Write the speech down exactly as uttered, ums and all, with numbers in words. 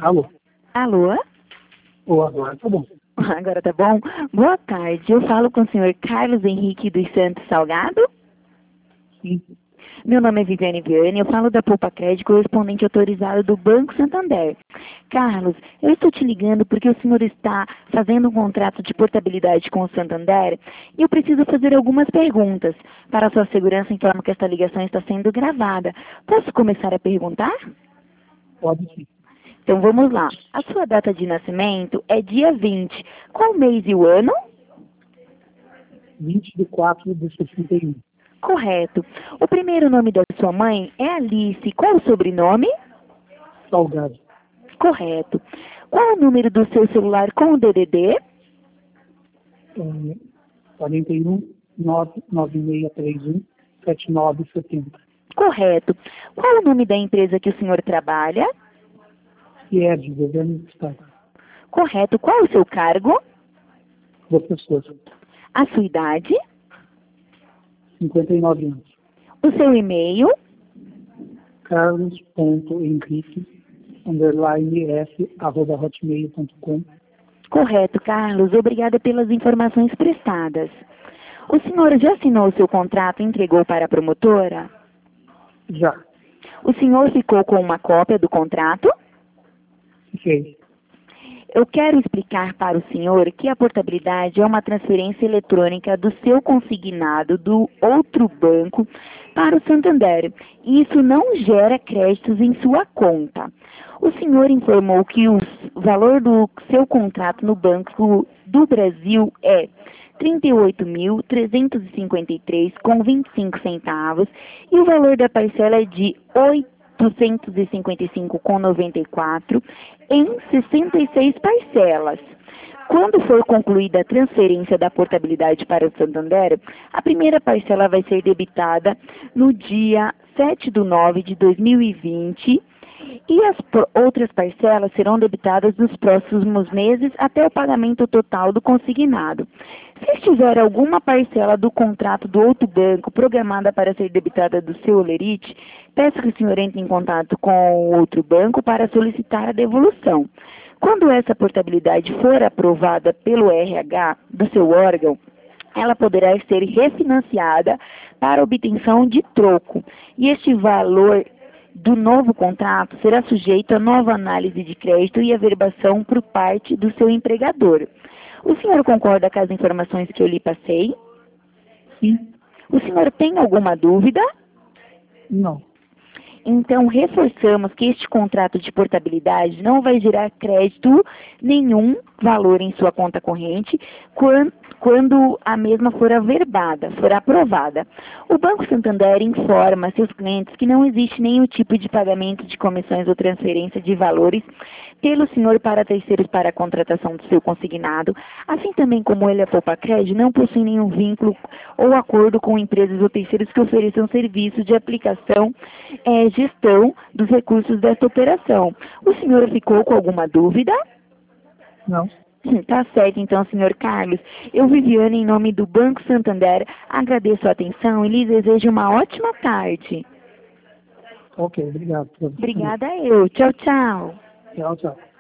Alô? Alô? Ô, agora tá bom. Agora tá bom? Boa tarde, eu falo com o senhor Carlos Henrique dos Santos Salgado? Sim. Meu nome é Viviane Viane, eu falo da Poupa Crédito, correspondente autorizado do Banco Santander. Carlos, eu estou te ligando porque o senhor está fazendo um contrato de portabilidade com o Santander e eu preciso fazer algumas perguntas. Para a sua segurança, informo que esta ligação está sendo gravada. Posso começar a perguntar? Pode sim. Então vamos lá. A sua data de nascimento é dia vinte. Qual mês e o ano? vinte de quatro de sessenta e um. Correto. O primeiro nome da sua mãe é Alice. Qual o sobrenome? Salgado. Correto. Qual o número do seu celular com o D D D? É, quarenta e um, nove nove seis três um, sete nove sete zero. Correto. Qual o nome da empresa que o senhor trabalha? E é de governo do Estado. Correto. Qual o seu cargo? Professor. A sua idade? cinquenta e nove anos. O seu e-mail? Carlos.henrique, underline S, arroba hotmail ponto com. Correto, Carlos. Obrigada pelas informações prestadas. O senhor já assinou o seu contrato e entregou para a promotora? Já. O senhor ficou com uma cópia do contrato? Fiquei. Eu quero explicar para o senhor que a portabilidade é uma transferência eletrônica do seu consignado do outro banco para o Santander. E isso não gera créditos em sua conta. O senhor informou que o valor do seu contrato no Banco do Brasil é trinta e oito mil, trezentos e cinquenta e três reais com vinte e cinco centavos e o valor da parcela é de oitocentos e cinquenta e cinco reais com noventa e quatro centavos em sessenta e seis parcelas. Quando for concluída a transferência da portabilidade para o Santander, a primeira parcela vai ser debitada no dia sete de nove de dois mil e vinte e as outras parcelas serão debitadas nos próximos meses até o pagamento total do consignado. Se estiver alguma parcela do contrato do outro banco programada para ser debitada do seu holerite, peço que o senhor entre em contato com o outro banco para solicitar a devolução. Quando essa portabilidade for aprovada pelo R H do seu órgão, ela poderá ser refinanciada para obtenção de troco. E este valor do novo contrato será sujeito a nova análise de crédito e averbação por parte do seu empregador. O senhor concorda com as informações que eu lhe passei? Sim. O senhor tem alguma dúvida? Não. Então, reforçamos que este contrato de portabilidade não vai gerar crédito nenhum valor em sua conta corrente quando, quando a mesma for averbada, for aprovada. O Banco Santander informa seus clientes que não existe nenhum tipo de pagamento de comissões ou transferência de valores pelo senhor para terceiros para a contratação do seu consignado, assim também como ele, a Poupa Crédito, não possui nenhum vínculo ou acordo com empresas ou terceiros que ofereçam serviços de aplicação e é, gestão dos recursos desta operação. O senhor ficou com alguma dúvida? Não. Tá certo, então, senhor Carlos. Eu, Viviane, em nome do Banco Santander, agradeço a atenção e lhe desejo uma ótima tarde. Ok, obrigado. Obrigada eu. Tchau, tchau. Tchau, tchau.